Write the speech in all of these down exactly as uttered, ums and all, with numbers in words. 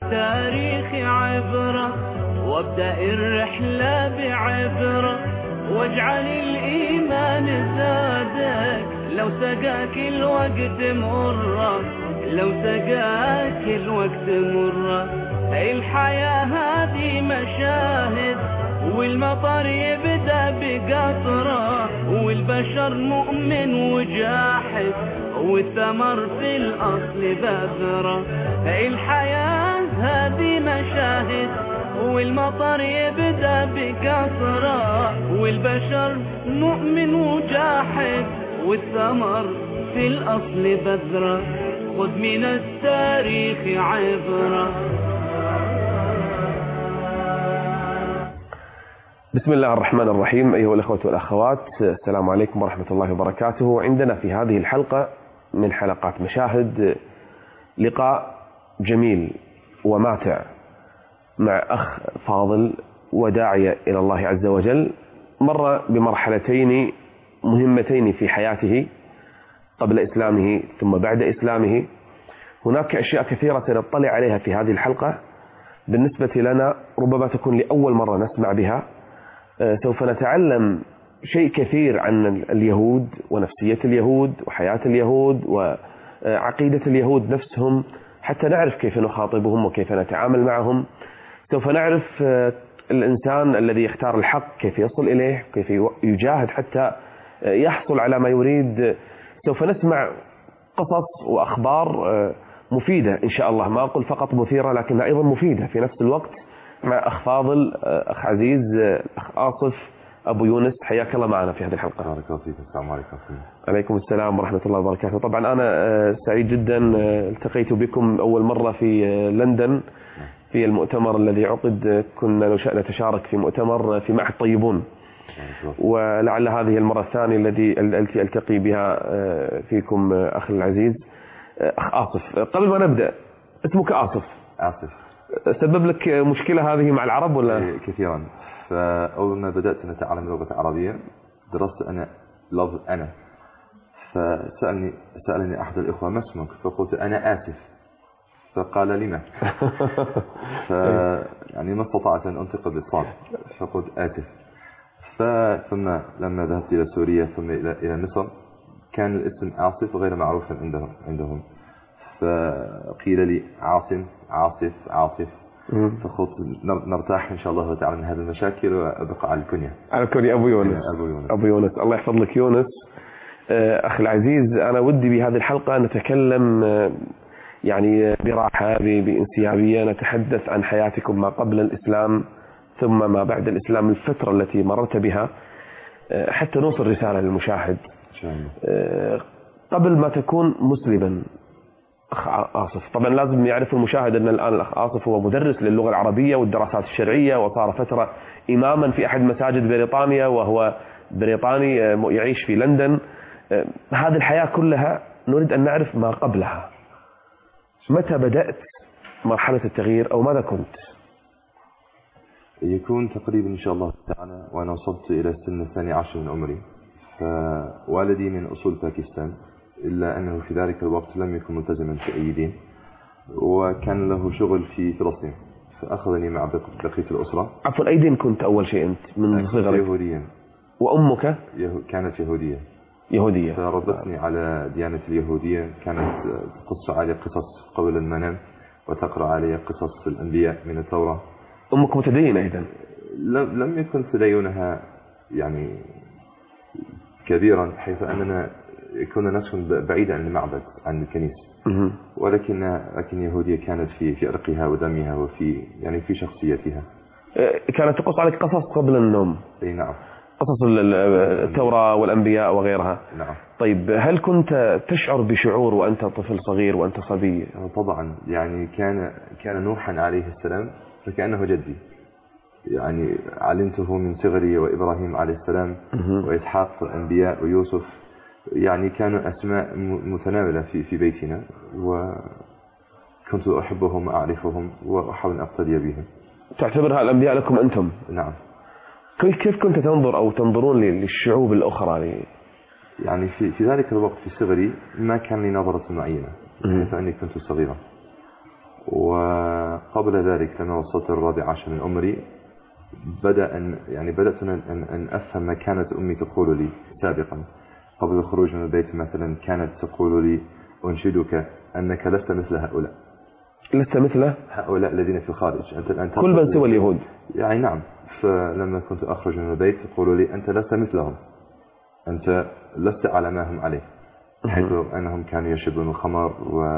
تاريخ عبرة وابدأ الرحلة بعبرة، واجعل الإيمان زادك لو سقاك الوقت مرة، لو سقاك الوقت مرة. الحياة هذه مشاهد والمطر يبدأ بقطرة، والبشر مؤمن وجاحد والثمر في الأصل بذرة. الحياة هذه مشاهد والمطر يبدأ بقطرة، والبشر مؤمن وجاحد والثمر في الأصل بذرة. خذ من التاريخ عبرة. بسم الله الرحمن الرحيم. أيها الأخوة والأخوات، السلام عليكم ورحمة الله وبركاته. عندنا في هذه الحلقة من حلقات مشاهد لقاء جميل وماتع مع أخ فاضل وداعية إلى الله عز وجل، مر بمرحلتين مهمتين في حياته قبل إسلامه ثم بعد إسلامه. هناك أشياء كثيرة سنطلع عليها في هذه الحلقة بالنسبة لنا ربما تكون لأول مرة نسمع بها. سوف نتعلم شيء كثير عن اليهود ونفسية اليهود وحياة اليهود وعقيدة اليهود نفسهم، حتى نعرف كيف نخاطبهم وكيف نتعامل معهم. سوف نعرف الإنسان الذي يختار الحق كيف يصل إليه، كيف يجاهد حتى يحصل على ما يريد. سوف نسمع قصص وأخبار مفيدة إن شاء الله، ما أقول فقط مثيرة لكنها أيضا مفيدة في نفس الوقت، مع أخ فاضل، أخ عزيز، أخ آصف أبو يونس. حياك الله معنا في هذه الحلقة. بارك الله فيك. السلام عليكم. عليكم السلام ورحمة الله وبركاته. طبعا أنا سعيد جدا التقيت بكم أول مرة في لندن في المؤتمر الذي عقد. كنا نتشارك في مؤتمر في معهد طيبون، ولعل هذه المرة الثانية التي التي ألتقي بها فيكم أخي العزيز. أخ آصف، قبل ما نبدأ، اسمك آصف. آصف. سبب لك مشكلة هذه مع العرب ولا؟ كثيرا. فأول ما بدأت أن أتعلم اللغة العربية درست أنا لفظ أنا، فسألني سألني أحد الإخوة ما اسمك؟ فقلت أنا آسف، فقال لما؟ ف يعني ما استطعت أن أنطق بالصاد فقلت آسف. ثم لما ذهبت إلى سوريا ثم إلى مصر كان الاسم آصف غير معروف عندهم عندهم فقيل لي عاصم، عاصف، عاصف. فقلت نرتاح إن شاء الله تعالى من هذه المشاكل وأبقى على الكنية. على الكنية أبو يونس. أبو يونس. أبو يونس، الله يحفظ لك يونس. أخي العزيز، أنا ودي بهذه الحلقة نتكلم يعني براحة بانسيابية، نتحدث عن حياتكم ما قبل الإسلام ثم ما بعد الإسلام، الفترة التي مررت بها، حتى نوصل رسالة للمشاهد. إن شاء الله. قبل ما تكون مسلما أخ آصف، طبعا لازم يعرف المشاهد أن الآن الأخ آصف هو مدرس للغة العربية والدراسات الشرعية، وصار فترة إماما في أحد مساجد بريطانيا، وهو بريطاني يعيش في لندن. هذه الحياة كلها نريد أن نعرف ما قبلها. متى بدأت مرحلة التغيير أو ماذا كنت؟ يكون تقريبا إن شاء الله تعالى وأنا وصلت إلى السن الثاني عشر من عمري. فوالدي من أصول باكستان، إلا أنه في ذلك الوقت لم يكن ملتزما في أي دين، وكان له شغل في فلسطين، فأخذني مع بقية الأسرة. عفوا، أي دين كنت أول شيء أنت من صغرك؟ يهوديا. وأمك؟ كانت يهودية. يهودية. فربطني على ديانة اليهودية. كانت تقص علي قصص قبل المنام وتقرأ علي قصص الأنبياء من التوراة. أمك متدينة إذن؟ لم يكن تدينها يعني كبيرا، حيث أننا كنا نسكن بعيدا عن المعبد عن الكنيسة، ولكن لكن يهودية كانت في في عرقها ودمها وفي يعني في شخصيتها. كانت تقص عليك قصص قبل النوم؟ اي نعم. قصص التوراة والأنبياء وغيرها. نعم. طيب، هل كنت تشعر بشعور وأنت طفل صغير وأنت صبي؟ طبعا، يعني كان كان نوحا عليه السلام فكأنه جدي، يعني علمته من صغري، وإبراهيم عليه السلام وإسحاق والأنبياء ويوسف، يعني كانوا أسماء متناولة في في بيتنا، وكنت أحبهم وأعرفهم وأحاول أن أقتدي بهم. تعتبرها الأنبياء لكم أنتم؟ نعم. كيف كنت تنظر أو تنظرون للشعوب الأخرى؟ يعني في في ذلك الوقت في صغري ما كان لي نظرة معينة، فأني كنت صغيرا، قبل ذلك لما وصلت الرابع عشر من عمري بدأ أن يعني بدأت أن, أن أفهم ما كانت أمي تقول لي سابقا قبل الخروج من البيت. مثلا كانت تقول لي أنشدك أنك لست مثل هؤلاء لست مثل هؤلاء الذين في الخارج، أنت الآن كل من سوى اليهود. يعني نعم. فلما كنت أخرج من البيت تقول لي أنت لست مثلهم، أنت لست على ما هم عليه، حيث أنهم كانوا يشربون الخمر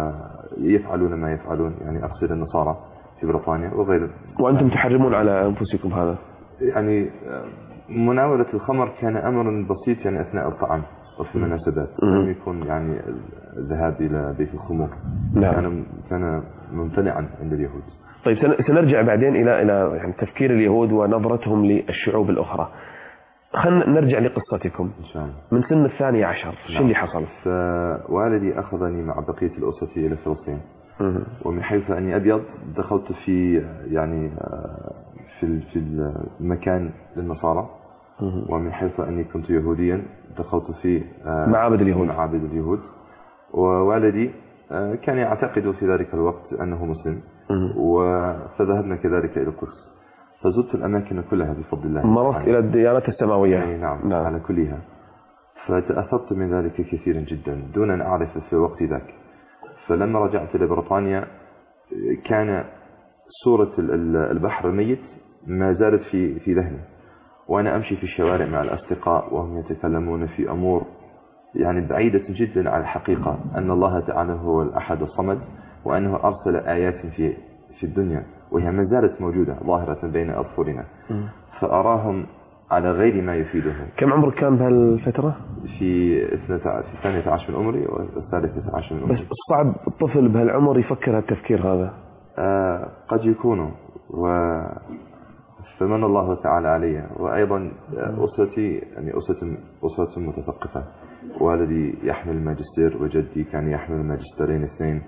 ويفعلون ما يفعلون، يعني أقصد النصارى في بريطانيا وغيره. وأنتم تحرمون على أنفسكم هذا؟ يعني مناولة الخمر كان أمر بسيط يعني أثناء الطعام وفي المناسبات، لم يكن يعني الذهاب إلى بيت الخمور. نعم. كان كان ممتنعا عند اليهود. طيب سنرجع بعدين إلى إلى يعني تفكير اليهود ونظرتهم للشعوب الأخرى. خلينا نرجع لقصتكم إن شاء الله. من سن الثاني عشر شو اللي حصل؟ فوالدي أخذني مع بقية الأسرة إلى فلسطين، ومن حيث أني أبيض دخلت في يعني في في المكان للنصارى، ومن حيث أني كنت يهوديا دخلت في معابد اليهود. معابد اليهود. ووالدي كان يعتقد في ذلك الوقت أنه مسلم، فذهبنا كذلك إلى القدس، فزرت الأماكن كلها بفضل الله. مرت إلى الديانات السماوية. يعني نعم, نعم على كلها. فتأثرت من ذلك كثيرا جدا دون أن أعرف في وقت ذاك. فلما رجعت إلى بريطانيا كان صورة البحر الميت ما زالت في في ذهني، وأنا أمشي في الشوارع مع الأصدقاء وهم يتكلمون في أمور يعني بعيدة جدا عن الحقيقة، أن الله تعالى هو الأحد الصمد، وأنه أرسل آيات في في الدنيا وهي ما زالت موجودة ظاهرة بين أظفرنا، فأراهم على غير ما يفيدهم. كم عمرك كان بهالفترة؟ في الثانية عشر من عمري والثالثة عشر من عمري. بس صعب الطفل بهالعمر يفكر هالتفكير هذا؟ آه قد يكونوا، و فمن الله تعالى علي. وأيضا أسرتي يعني أسرة أسرة متثقفة، والدي يحمل الماجستير وجدي كان يحمل الماجستيرين اثنين،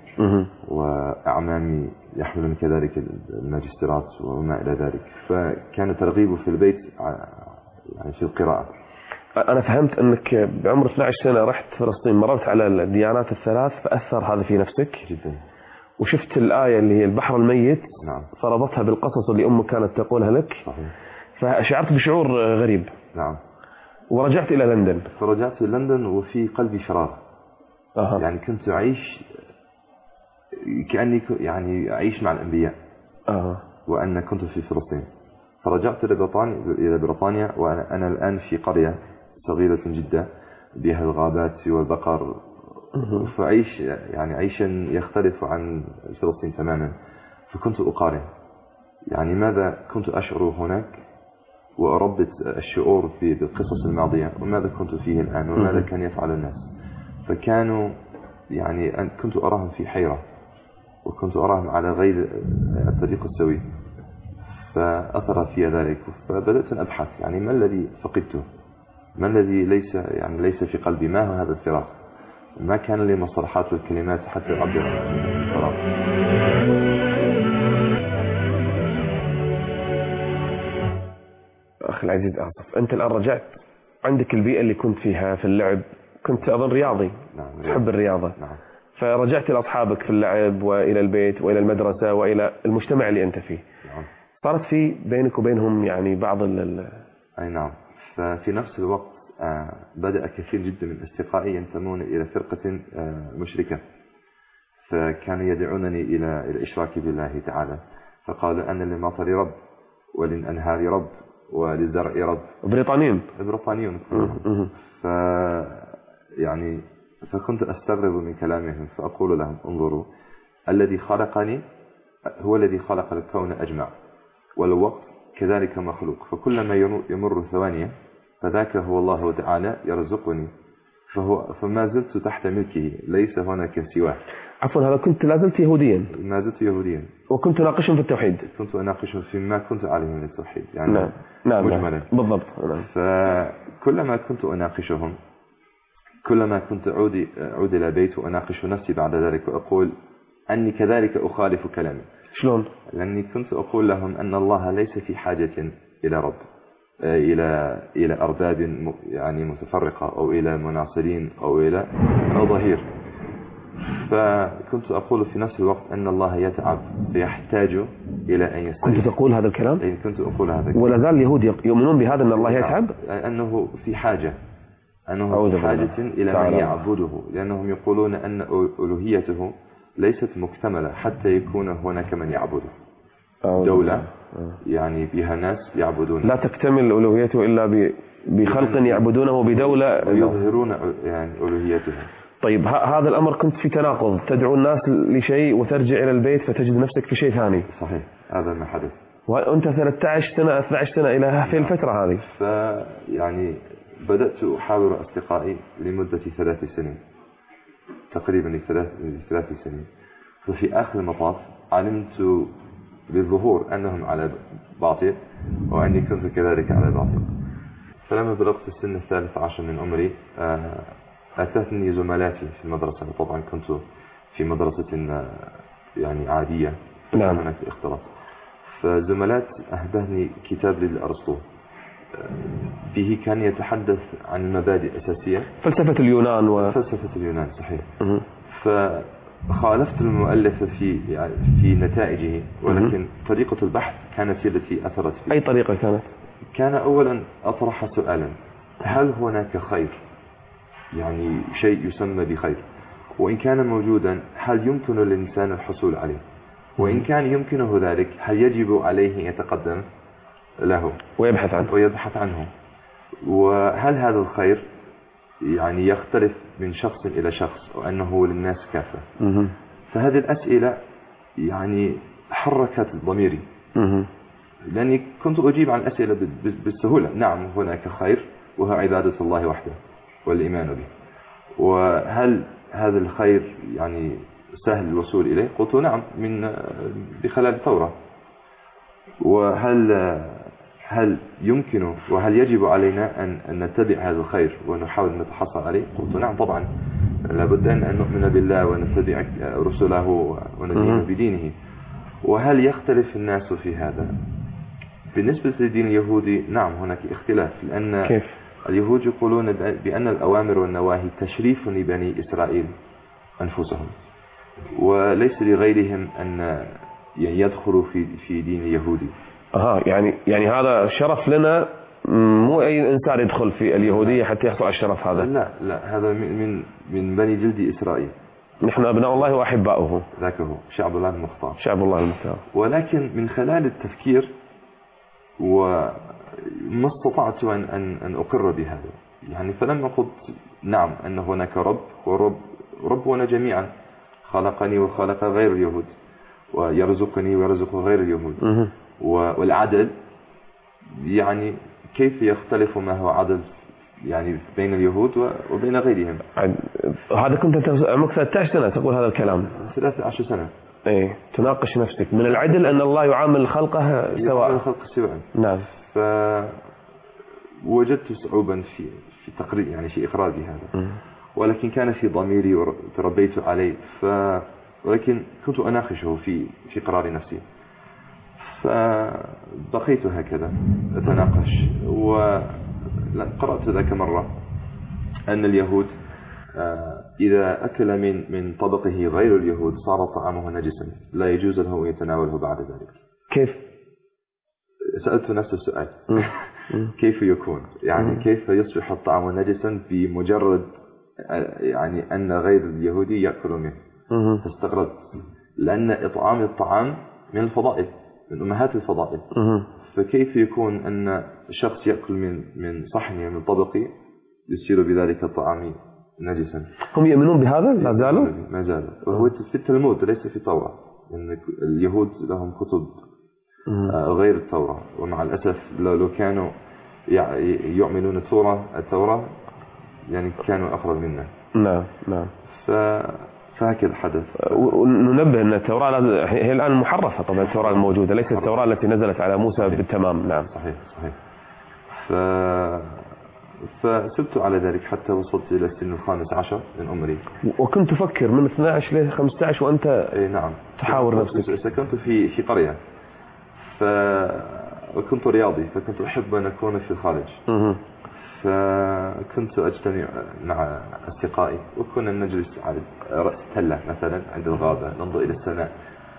وأعمامي يحملون كذلك الماجستيرات وما إلى ذلك، فكان ترغيب في البيت يعني في القراءة. أنا فهمت أنك بعمر اثنتي عشرة سنة رحت فلسطين، مررت على الديانات الثلاث، فأثر هذا في نفسك جدا، وشفت الآية اللي هي البحر الميت. نعم. فربطها بالقصص اللي أمك كانت تقولها لك. صحيح. فشعرت بشعور غريب. نعم. ورجعت إلى لندن. فرجعت إلى لندن وفي قلبي فراغ. أه. يعني كنت أعيش كأني يعني أعيش مع الأنبياء. أه. وأنا كنت في فلسطين. فرجعت إلى بريطانيا إلى بريطانيا وأنا أنا الآن في قرية صغيرة جدا بها الغابات والبقر، فعيش يعني عيشا يختلف عن فلسطين تماما. فكنت أقارن يعني ماذا كنت أشعر هناك وأربط الشعور بالقصص الماضية وماذا كنت فيه الآن وماذا كان يفعل الناس. فكانوا يعني كنت أراهم في حيرة وكنت أراهم على غير الطريق السوي، فأثر في ذلك. فبدأت أن أبحث يعني ما الذي فقدته، ما الذي ليس يعني ليس في قلبي، ما هو هذا الفراغ، ما كان لي مصطلحات والكلمات حتى أعبر عن الفراغ. أخي العزيز آسف، أنت الآن رجعت عندك البيئة اللي كنت فيها في اللعب، كنت أظن رياضي. نعم. تحب الرياضة. نعم. فرجعت إلى أصحابك في اللعب وإلى البيت وإلى المدرسة وإلى المجتمع اللي أنت فيه. نعم. صارت في بينك وبينهم يعني بعض ال أي نعم. ففي نفس الوقت آه بدأ كثير جدا من أصدقائي ينتمون إلى فرقة آه مشركة، فكانوا يدعونني إلى الإشراك بالله تعالى. فقالوا أن للمطر رب وللأنهار رب وللزرع رب. بريطانيين بريطانيون كلهم. ف يعني فكنت أستغرب من كلامهم، فأقول لهم انظروا، الذي خلقني هو الذي خلق الكون أجمع، والوقت كذلك مخلوق، فكلما يمر ثوانية فذاك هو الله تعالى يرزقني، فهو فما زلت تحت ملكه، ليس هناك سواه. عفوا، هذا كنت لازلت يهوديا؟ ما زلت يهوديا. وكنت ناقشهم في التوحيد؟ كنت أناقشهم فيما كنت عليه من التوحيد يعني. نعم. نعم. مجملا. نعم. بالضبط. نعم. فكلما كنت أناقشهم كلما كنت أعود أعود إلى بيت وأناقش نفسي بعد ذلك وأقول أني كذلك أخالف كلامي. شلون؟ لأني كنت أقول لهم أن الله ليس في حاجة إلى رب، إلى إلى أرباب يعني متفرقة أو إلى مناصرين أو إلى أو ظهير. فكنت أقول في نفس الوقت أن الله يتعب فيحتاج إلى أن يستريح. كنت تقول هذا الكلام؟ أي كنت أقول هذا الكلام. ولا زال اليهود يؤمنون بهذا أن الله يتعب؟ أنه في حاجة أنه في حاجة إلى من يعبده، لأنهم يقولون أن ألوهيته ليست مكتملة حتى يكون هناك من يعبده. دولة يعني فيها ناس يعبدون، لا تكتمل ألوهيته إلا بخلق يعبدونه بدولة يظهرون يعني ألوهيته. طيب هذا الأمر كنت في تناقض، تدعو الناس لشيء وترجع إلى البيت فتجد نفسك في شيء ثاني. صحيح، هذا ما حدث. وأنت ثلاثة عشر سنة اثنتي عشرة سنة إلى في الفترة هذه. فيعني بدأت أحاور أصدقائي لمدة ثلاث سنين تقريبا، لثلاث ثلاث سنين. ففي آخر المطاف علمت بالظهور أنهم على باطل وأني كنت كذلك على باطل. فلما بلغت السن الثالث عشر من عمري أتتني زملاتي في المدرسة، طبعا كنت في مدرسة يعني عادية. نعم. هناك اختلاط. فزملات أهداني كتاب للأرسطو فيه كان يتحدث عن المبادئ الأساسية، فلسفة اليونان و... فلسفة اليونان صحيح. فخالفت المؤلف في يعني في نتائجه، ولكن طريقة البحث كانت هي التي أثرت فيه. أي طريقة كانت؟ كان أولا أطرح سؤالا: هل هناك خير؟ يعني شيء يسمى بخير، وإن كان موجودا هل يمكن للإنسان الحصول عليه؟ وإن كان يمكنه ذلك هل يجب عليه أن يتقدم له ويبحث عنه ويبحث عنه؟ وهل هذا الخير يعني يختلف من شخص إلى شخص وأنه للناس كافة؟ فهذه الأسئلة يعني حركت ضميري، لأني كنت أجيب عن الأسئلة بالسهولة. نعم هناك خير وهو عبادة الله وحده والإيمان به. وهل هذا الخير يعني سهل الوصول إليه؟ قلت نعم، من بخلال الثورة. وهل هل يمكن وهل يجب علينا أن, أن نتبع هذا الخير ونحاول أن نتحصل عليه؟ قلت نعم طبعا، لابد أن نؤمن بالله ونتبع رسله وندين بدينه. وهل يختلف الناس في هذا؟ بالنسبة للدين اليهودي نعم هناك اختلاف، لأن كيف؟ اليهود يقولون بأن الأوامر والنواهي تشريف لبني إسرائيل أنفسهم، وليس لغيرهم أن يدخلوا في في دين اليهودي. أها يعني يعني هذا شرف لنا، مو أي إنسان يدخل في اليهودية حتى يحصل على الشرف هذا. لا لا، هذا من من بني جلد إسرائيل. نحن أبناء الله وأحباؤه. ذاك هو شعب الله المختار. شعب الله المختار. ولكن من خلال التفكير وما استطعت أن أن أن أقر بهذا. يعني فلما قلت نعم أن هناك رب، ورب ربنا جميعا خلقني وخلق غير اليهود، ويرزقني ويرزق غير اليهود. والعدل يعني كيف يختلف ما هو عدل يعني بين اليهود وبين غيرهم؟ هذا كنت عمرك ثلاثة عشر سنة تقول هذا الكلام؟ ثلاثة عشر سنة. ايه تناقش نفسك من العدل أن الله يعامل خلقه سواء. خلق سواء. نعم. فوجدت صعوبا في في تقرير يعني في إخراجي هذا. م. ولكن كان في ضميري وتربيت عليه، ف ولكن كنت أناقشه في في قرار نفسي. فبقيت هكذا أتناقش، وقرأت ذاك مرة أن اليهود إذا أكل من من طبقه غير اليهود صار طعامه نجسا، لا يجوز له أن يتناوله بعد ذلك. كيف؟ سألت نفس السؤال. كيف يكون يعني كيف يصبح الطعام نجسا بمجرد يعني أن غير اليهودي يأكل منه؟ فاستغربت، لأن إطعام الطعام من الفضائل، من أمهات الفضائل. فكيف يكون أن شخص يأكل من من صحني من طبقي يصير بذلك الطعام نجسا؟ هم يؤمنون بهذا؟ لا زالوا؟ ما زالوا. وهو في التلمود ليس في التوراة، لأن اليهود لهم كتب غير التوراة، ومع الأسف لو كانوا يؤمنون التوراة التوراة يعني كانوا أفضل منا. نعم نعم. ف فهكذا حدث. وننبه أن التوراة هي الآن محرفة طبعا، التوراة الموجودة ليست التوراة التي نزلت على موسى صحيح. بالتمام. نعم صحيح صحيح. ف... فسبت على ذلك حتى وصلت إلى السن الخامس عشر من عمري. وكنت تفكر من اثني عشر ل خمسة عشر وأنت إيه نعم تحاور نفسك. سكنت في في قرية، ف وكنت رياضي، فكنت أحب أن أكون في الخارج. فكنت أجتمع مع أصدقائي وكنا نجلس على رأس تلة مثلا عند الغابة ننظر إلى السماء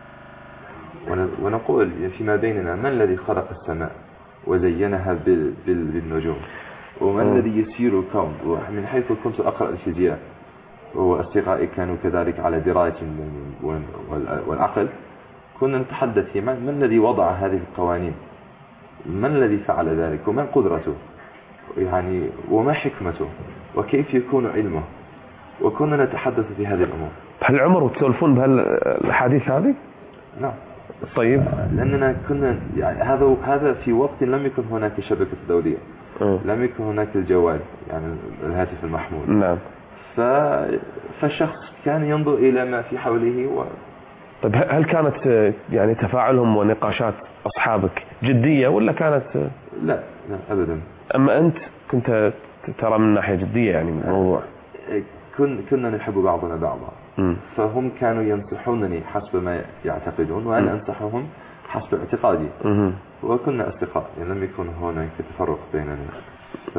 ونقول فيما بيننا: من الذي خلق السماء وزينها بالنجوم؟ ومن أوه. الذي يسير الكون؟ ومن حيث كنت أقرأ الفيزياء وأصدقائي كانوا كذلك على دراية والعقل، كنا نتحدث: من, من الذي وضع هذه القوانين؟ من الذي فعل ذلك؟ ومن قدرته؟ يعني وما حكمته؟ وكيف يكون علمه؟ وكنا نتحدث في هذه الأمور. هل عمر وتسولفون بهالحديث هذه؟ نعم. طيب. لأننا كنا يعني هذا هذا في وقت لم يكن هناك شبكة دولية، م. لم يكن هناك الجوال يعني الهاتف المحمول. نعم. ف... فالشخص كان ينظر إلى ما في حوله و... طيب هل كانت يعني تفاعلهم ونقاشات أصحابك جدية ولا كانت؟ لا لا أبدا. أما أنت كنت ترى من ناحية جدية يعني من الموضوع؟ كنا نحب بعضنا بعضا. م. فهم كانوا ينصحونني حسب ما يعتقدون وأنا أنصحهم حسب اعتقادي. م. وكنا أصدقاء يعني لم يكن هناك تفرق بيننا. ف...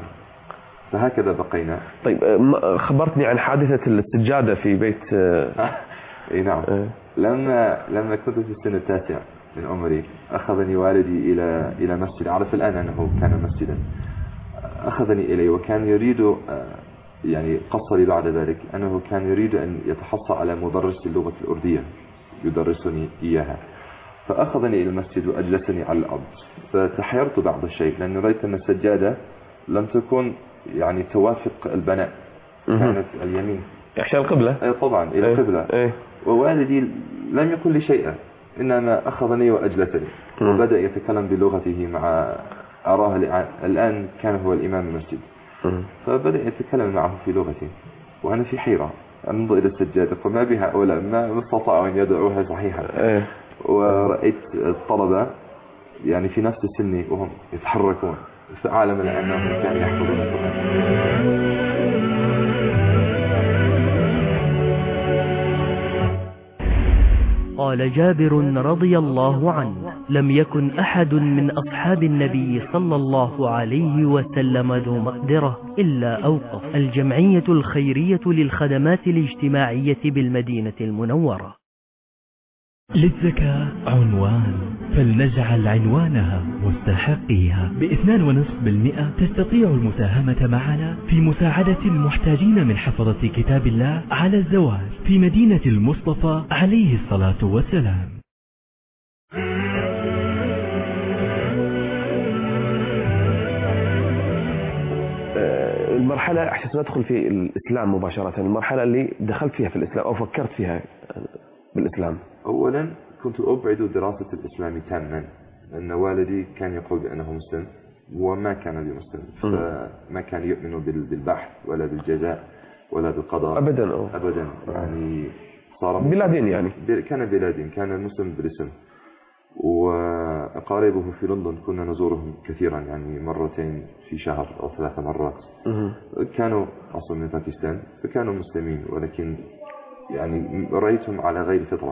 فهكذا بقينا. طيب خبرتني عن حادثة السجادة في بيت. اي نعم. لما لما كنت في السنة التاسعة من عمري أخذني والدي إلى إلى مسجد، أعرف الآن أنه كان مسجدا. أخذني إليه وكان يريد يعني قصري بعد ذلك أنه كان يريد أن يتحصل على مدرس اللغة الأردية يدرسني إياها. فأخذني إلى المسجد وأجلسني على الأرض، فتحيرت بعض الشيء لأن رأيت أن السجادة لم تكن يعني توافق البناء، كانت اليمين عشان القبلة. أي طبعا إلى القبلة. أيه. ووالدي لم يقل لي شيئا، إنما أخذني وأجلسني وبدأ يتكلم بلغته مع أراه الآن كان هو الإمام المسجد. فبدأ يتكلم معه في لغتي وأنا في حيرة أنظر إلى السجادة فما بها أولا ما استطاعوا أن يدعوها صحيحا. أيه. ورأيت الطلبة يعني في نفس سني وهم يتحركون فأعلم أنهم كانوا يحفظون القرآن. قال جابر رضي الله عنه: لم يكن أحد من أصحاب النبي صلى الله عليه وسلم ذو مقدرة إلا أوقف الجمعية الخيرية للخدمات الاجتماعية بالمدينة المنورة. للزكاة عنوان، فلنجعل عنوانها مستحقيها. باثنان ونصف بالمئة تستطيع المساهمة معنا في مساعدة المحتاجين من حفظة كتاب الله على الزواج في مدينة المصطفى عليه الصلاة والسلام. المرحلة أحسن ندخل في الإسلام مباشرة، المرحلة اللي دخلت فيها في الإسلام أو فكرت فيها بالإسلام. أولا كنت أبعد دراسة الإسلام تاما لأن والدي كان يقول بأنه مسلم وما كان بمسلم، فما كان يؤمن بالبحث ولا بالجزاء ولا بالقضاء أبدا. أو. أبدا يعني صار بلا دين يعني كان بلا دين، كان مسلم بالاسم. وأقاربه في لندن كنا نزورهم كثيرا يعني مرتين في شهر أو ثلاث مرات. م- كانوا أصلا من باكستان فكانوا مسلمين ولكن يعني رأيتهم على غير فطرة.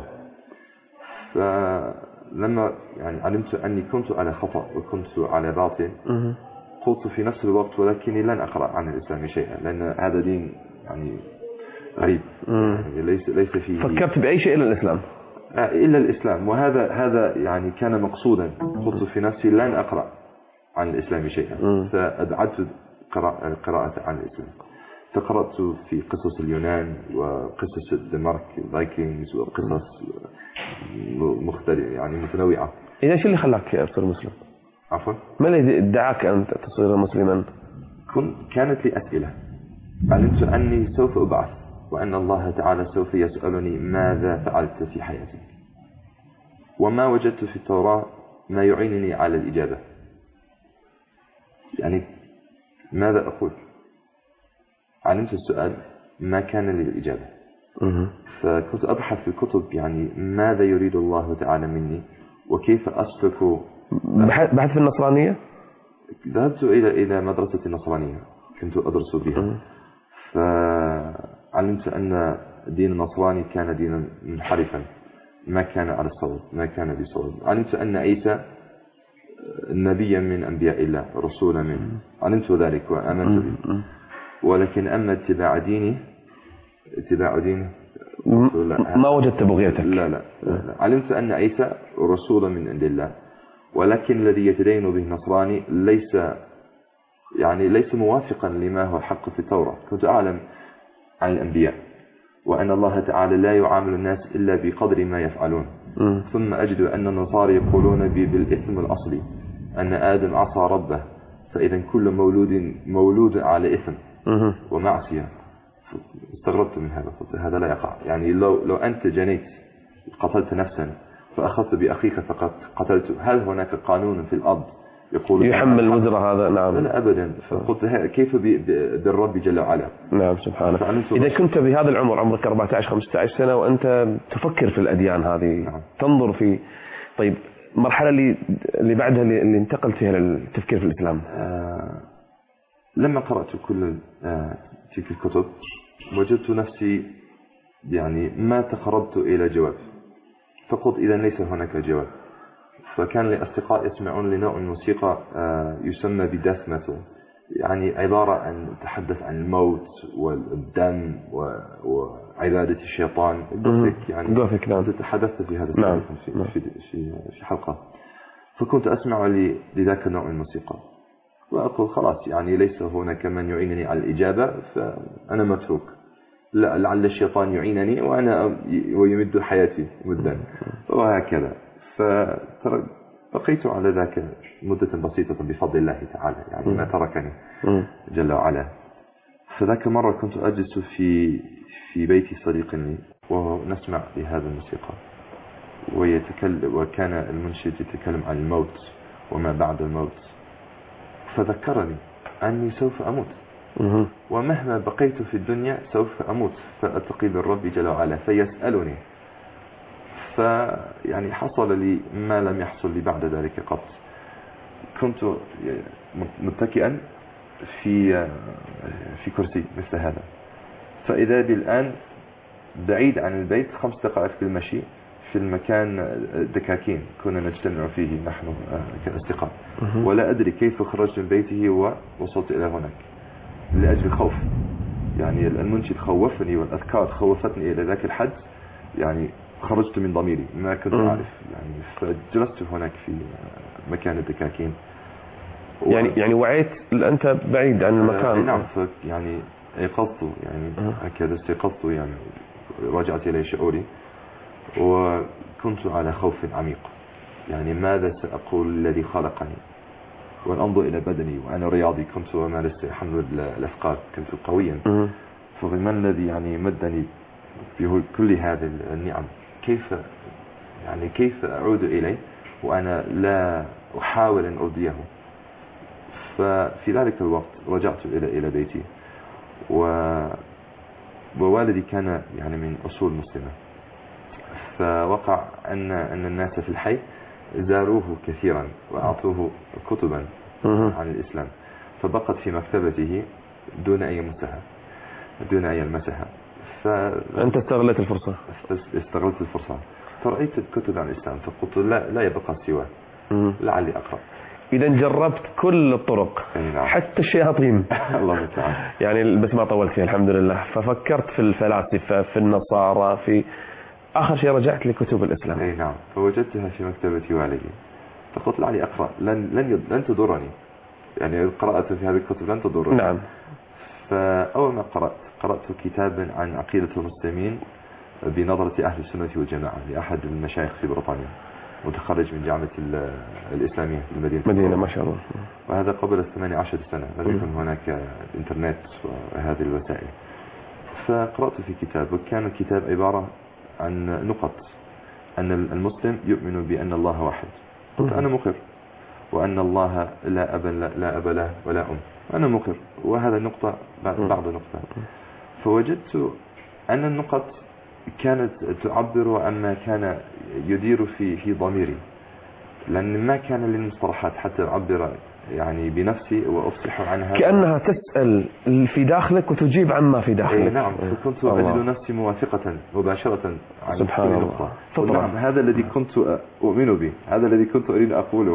فلما يعني علمت أني كنت على خطأ وكنت على باطل قلت في نفس الوقت ولكني لن أقرأ عن الإسلام شيئا لأن هذا دين يعني غريب يعني ليس ليس فيه. فكرت بأي شيء إلا الإسلام إلا الإسلام، وهذا هذا يعني كان مقصودا. قلت في نفسي لن أقرأ عن الإسلام شيئا فأبعدت القراءة عن الإسلام. فقرأت في قصص اليونان وقصص الدنمارك الفايكنجز وقصص مختلفة يعني متنوعة. إذا إيش اللي خلاك تصير مسلم؟ عفوا؟ ما الذي دعاك أن تصير مسلما؟ كانت لي أسئلة، علمت أني سوف أبعث وأن الله تعالى سوف يسألني ماذا فعلت في حياتي، وما وجدت في التوراة ما يعينني على الإجابة. يعني ماذا أقول؟ علمت السؤال ما كان لي الإجابة. فكنت أبحث في الكتب يعني ماذا يريد الله تعالى مني وكيف أسلك. بحث في النصرانية؟ ذهبت إلى إلى مدرسة النصرانية كنت أدرس بها. فعلمت أن الدين النصراني كان دينا منحرفا ما كان على الصواب ما كان بصواب. علمت أن عيسى نبيا من أنبياء الله رسولا منه، علمت ذلك وآمنت به. ولكن أما اتباع ديني اتباع ديني ما وجدت بغيتك. لا لا, لا. علمت أن عيسى رسول من عند الله، ولكن الذي يتدين به النصراني ليس يعني ليس موافقا لما هو حق في التوراة. كنت أعلم عن الأنبياء وأن الله تعالى لا يعامل الناس إلا بقدر ما يفعلون. م. ثم أجد أن النصارى يقولون بالإثم الأصلي أن آدم عصى ربه، فإذا كل مولود مولود على إثم م. ومعصية. استغربت من هذا، قلت هذا لا يقع. يعني لو لو أنت جنيت قتلت نفسا فأخذت بأخيك فقد قتلته، هل هناك قانون في الأرض يقول يحمل وزر هذا؟ نعم. لا أبدا. فقلت كيف بالرب جل وعلا؟ نعم سبحانه. إذا كنت بهذا العمر عمرك أربعة عشر خمسة عشر سنة وأنت تفكر في الأديان هذه، نعم. تنظر في طيب المرحلة اللي اللي بعدها اللي انتقلت فيها للتفكير في الإسلام. آه لما قرأت كل آه تلك الكتب وجدت نفسي يعني ما تقربت إلى جواب، فقلت إذا ليس هناك جواب. فكان لي أصدقاء يسمعون لنوع الموسيقى يسمى بداث ميتال، يعني عبارة عن تحدث عن الموت والدم وعبادة الشيطان. جوثيك يعني تحدثت في هذا نعم. في, في, في, في حلقة. فكنت أسمع لذاك النوع من الموسيقى وأقول خلاص يعني ليس هناك من يعينني على الإجابة، فأنا متروك، لعل الشيطان يعينني وأنا ويمد حياتي مدا وهكذا. فبقيت على ذاك مدة بسيطة بفضل الله تعالى، يعني ما تركني جل وعلا. فذاك مرة كنت أجلس في في بيت صديق لي ونسمع لهذا الموسيقى ويتكلم، وكان المنشد يتكلم عن الموت وما بعد الموت. فذكرني أني سوف أموت، ومهما بقيت في الدنيا سوف أموت فألتقي بالرب جل وعلا فيسألني. فيعني حصل لي ما لم يحصل لي بعد ذلك قط. كنت متكئا في في كرسي مثل هذا، فإذا بي الآن بعيد عن البيت خمس دقائق بالمشي في المكان دكاكين كنا نجتمع فيه نحن كأصدقاء، ولا أدري كيف خرجت من بيته ووصلت إلى هناك لأجل خوف. يعني المنشد خوفني والأذكار خوفتني إلى ذاك الحد، يعني خرجت من ضميري ما كنت أعرف. يعني فجلست هناك في مكان الدكاكين و... يعني يعني وعيت أنت بعيد عن المكان. نعم. يعني ايقظت، يعني هكذا استيقظت، يعني رجعت إلى شعوري وكنت على خوف عميق. يعني ماذا سأقول الذي خلقني؟ وأنظر إلى بدني وأنا رياضي كنت ومارست حمل الأثقال، كنت قويا، فما الذي يعني مدني في كل هذه النعم؟ كيف يعني كيف أعود إليه وأنا لا أحاول أن أرضيه؟ ففي ذلك الوقت رجعت إلى إلى بيتي، ووالدي كان يعني من أصول مسلمة، فوقع أن أن الناس في الحي زاروه كثيرا وأعطوه كتبا عن الإسلام، فبقت في مكتبته دون أي مسها دون أي مسها. فأنت استغلت الفرصة. استغلت الفرصة فرأيت الكتب عن الإسلام فقلت لا لا يبقى سواه، لعلي أقرأ. إذا جربت كل الطرق نعم. حتى الشياطين. الله تعالى. يعني بس ما طولت فيها الحمد لله. ففكرت في الفلاسفة في النصارى، في آخر شيء رجعت لكتب الإسلام. أي نعم. فوجدتها في مكتبة والدي فقلت لعلي أقرأ، لن لن لن تضرني، يعني قراءة في هذه الكتب لن تضرني. نعم. فأول ما قرأت قرأت كتابا عن عقيدة المسلمين بنظرة أهل السنة والجماعة لأحد المشايخ في بريطانيا، متخرج من جامعة الإسلامية في المدينة. مدينة ما شاء الله. وهذا قبل ثمانية عشر سنة، لم يكن هناك إنترنت وهذه الوسائل. فقرأت في كتاب، وكان الكتاب عبارة عن نقط أن المسلم يؤمن بأن الله واحد. قلت أنا مقر، وأن الله لا أب لا أب له ولا أم، أنا مقر، وهذا النقطة بعض نقطة. فوجدت أن النقط كانت تعبر عما كان يدير في في ضميري، لأن ما كان لي مصطلحات حتى أعبر يعني بنفسي وأفصح عنها، كأنها تسأل في داخلك وتجيب عما في داخلك. نعم. فكنت أجد نفسي موافقة مباشرة عن سبحان كل الله. نقطة. نعم، هذا الذي كنت أؤمن به، هذا الذي كنت أريد أقوله،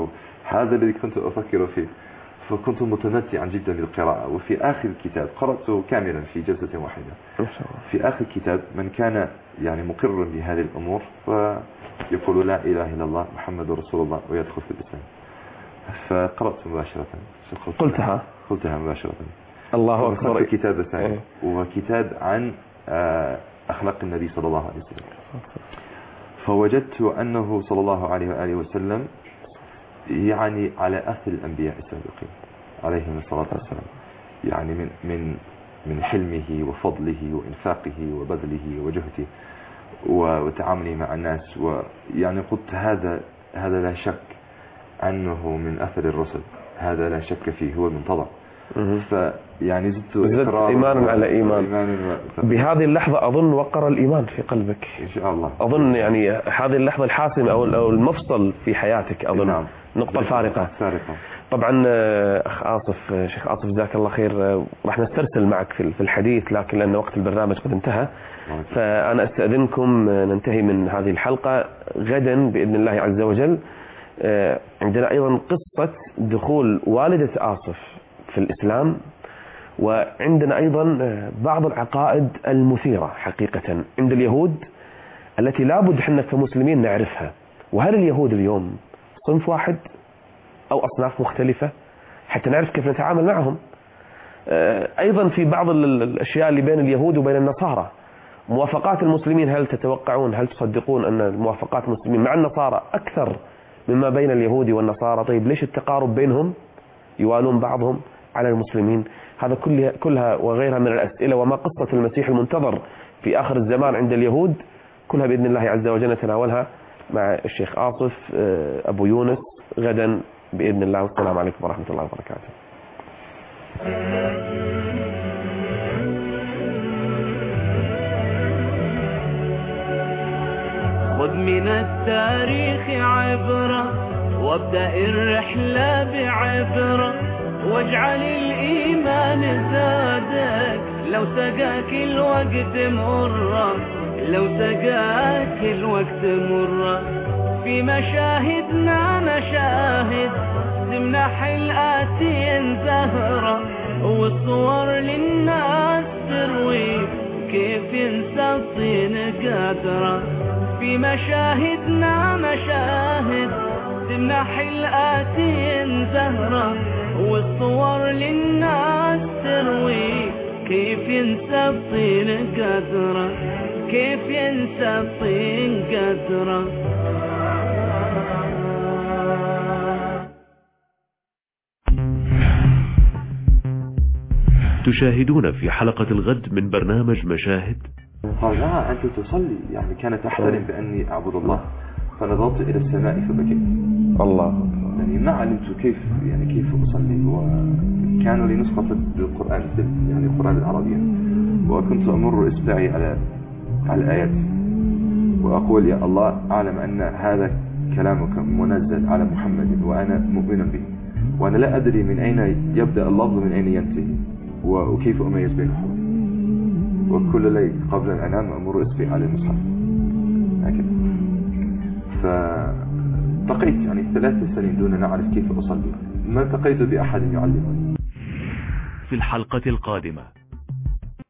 هذا الذي كنت أفكر فيه. فكنت متمتعا جدا بالقراءة. وفي آخر الكتاب قرأته كاملا في جلسة واحدة. في آخر الكتاب من كان يعني مقر بهذه الأمور فيقول لا إله إلا الله محمد رسول الله ويدخل في الإسلام. فقرأت مباشرة. قلتها قلتها مباشرة. الله أكبر. الكتاب الثاني وهو كتاب عن أخلاق النبي صلى الله عليه وسلم. فوجدت أنه صلى الله عليه وآله وسلم يعني على أثر الأنبياء السابقين عليهم الصلاة والسلام، يعني من من من حلمه وفضله وإنفاقه وبذله وجهده وتعامله مع الناس. ويعني قلت هذا هذا لا شك أنه من أثر الرسل، هذا لا شك فيه، هو المنتظر. فيعني زدت إيمانا على إيمان. إيمان و... بهذه اللحظة أظن وقر الإيمان في قلبك إن شاء الله. أظن يعني هذه اللحظة الحاسمة أو المفصل في حياتك أظن. نعم. نقطة الفارقة. فارقة. طبعا أخ آصف، شيخ آصف جزاك الله خير، راح نسترسل معك في الحديث لكن لأن وقت البرنامج قد انتهى، فأنا أستأذنكم ننتهي من هذه الحلقة. غدا بإذن الله عز وجل عندنا أيضا قصة دخول والدة آصف في الإسلام، وعندنا أيضا بعض العقائد المثيرة حقيقة عند اليهود التي لابد احنا كمسلمين نعرفها. وهل اليهود اليوم صنف واحد أو أصناف مختلفة حتى نعرف كيف نتعامل معهم؟ أيضا في بعض الأشياء اللي بين اليهود وبين النصارى، موافقات المسلمين، هل تتوقعون هل تصدقون أن موافقات المسلمين مع النصارى أكثر مما بين اليهود والنصارى؟ طيب ليش التقارب بينهم؟ يوالون بعضهم على المسلمين. هذا كلها, كلها وغيرها من الأسئلة، وما قصة المسيح المنتظر في آخر الزمان عند اليهود، كلها بإذن الله عز وجل نتناولها مع الشيخ آصف أبو يونس غدا بإذن الله. والسلام عليكم ورحمة الله وبركاته. خذ من التاريخ عبرة وابدأ الرحلة بعبرة، واجعل الإيمان زادك لو سقاك الوقت مرة، لو سقاك الوقت مرة. في مشاهدنا مشاهد تمنح الآتين زهرة، والصور للناس تروي كيف ينسى الطين قدرة. في مشاهدنا مشاهد تمنح الآتين زهرة، والصور للناس تروي كيف ينسى الطين قدرة، كيف ينسى الطين قدرة. تشاهدون في حلقة الغد من برنامج مشاهد. قال لا أنت تصلي، يعني كانت أحلم بأني أعبد الله، فنظرت إلى السماء فبكيت. الله، يعني ما علمت كيف يعني كيف أصلي. وكانوا لي نسخة بالقرآن يعني القرآن العربي، وكنت أمر إصبعي على على الآيات وأقول يا الله أعلم أن هذا كلامك منزل على محمد وأنا مؤمن به، وأنا لا أدري من أين يبدأ اللفظ من أين ينتهي وكيف أميز بينهم. وكل ليل قبل أن أنام أمر إصبعي على المصحف هكذا. فالتقيت يعني ثلاث سنين دون أن أعرف كيف أصلي، ما التقيت بأحد يعلمني. في الحلقة القادمة